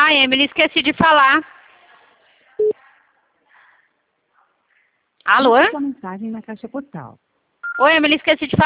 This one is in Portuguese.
Ai, Emily, esqueci de falar. Alô? Sua mensagem na caixa postal. Oi, Emily, esqueci de falar.